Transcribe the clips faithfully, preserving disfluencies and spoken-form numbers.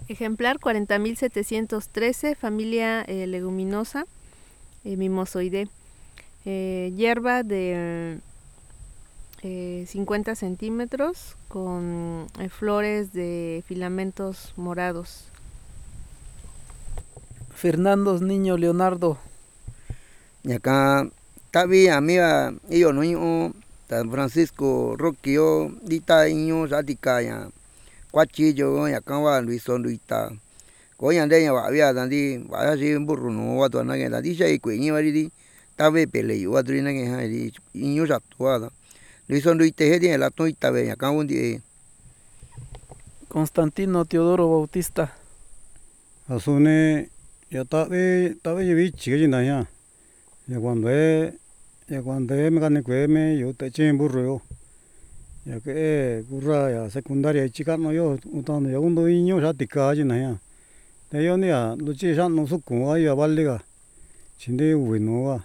Ejemplar cuarenta mil setecientos trece, familia eh, leguminosa, eh, mimosoide. Eh, hierba de eh, cincuenta centímetros con eh, flores de filamentos morados. Fernando Niño Leonardo. Acá tabi amiga iyo no yo San Francisco Roquio dita iño satica ya cuachillo ya acá Luis Sonduita coña de ya va via dandi va así burro no va to na que la dicha y cueñi va di tabe pele yo va trina que ha di iño satuada Luis Sonduita he di la toita be acá un di Constantino Teodoro Bautista. Asune ya tabe tabe yevi chique na ya ya cuando es ya cuando es mecánico me yo te eché en burro yo ya que curra ya secundaria chica no yo utando ya cuando niño ya te cae na ya te yo ni a lo che ya no su como ya vale ga chinde bueno va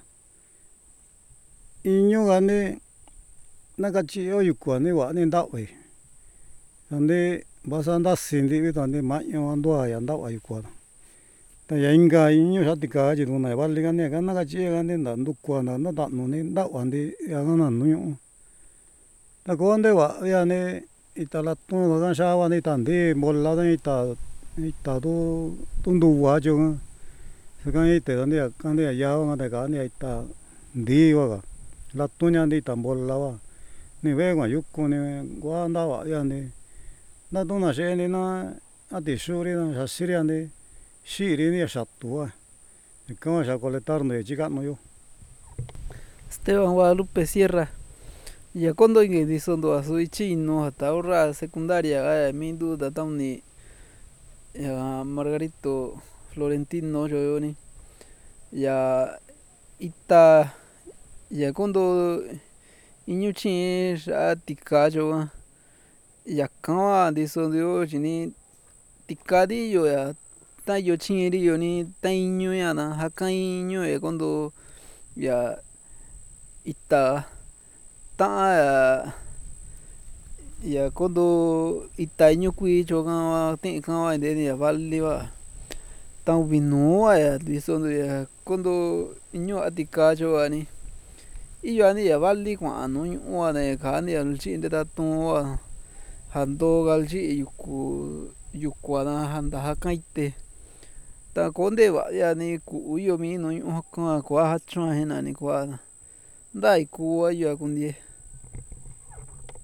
niño gane na ka chi yo yu kwa ne wa ne da we ande vas a andar sin de donde maño ando ya anda wa yu kwa ta ya inga niño ya te cae no na vale ga ne ga na ka chi ga ne da ndu kwa na na da no ne da wa de ya ga na no yo ta ko ande wa ya ne ita la tu ga sha wa ne tan de mol la ne ita ita do tundu wa jo se ga ite donde ya kan de ya wa ga ga ne ita di wa ga la tu nya de ita mol la wa ni ve ga yu ko ne wa anda wa ya ne na do na she ne na a de shuri na sa siri ande shi ri ne sha tu wa ¿cómo se colectar no chica no yo? Esteban Guadalupe Sierra. Ya cuando inge disondo a su chino hasta ahora secundaria a mi duda tamni ya Margarito Florentino yo ni ya ita ya cuando iñuchi a tikayo ya kawa disondo chini tikadillo ya ta yo chiri yo ni taiño ya na hakaiño ya cuando ya ita ta ya cuando itaño kui choga te ka de ya vale va ta vino ya disondo ya cuando iño atika yo ani y yo ani ya vale kwa no wa ne ka ni al chi de ta to wa hando gal chi yuku yukwa na handa hakaite ta konde va ya ni ku yo mi no ka kwa ha chwa he na ni kwa dai ku wa ya kun die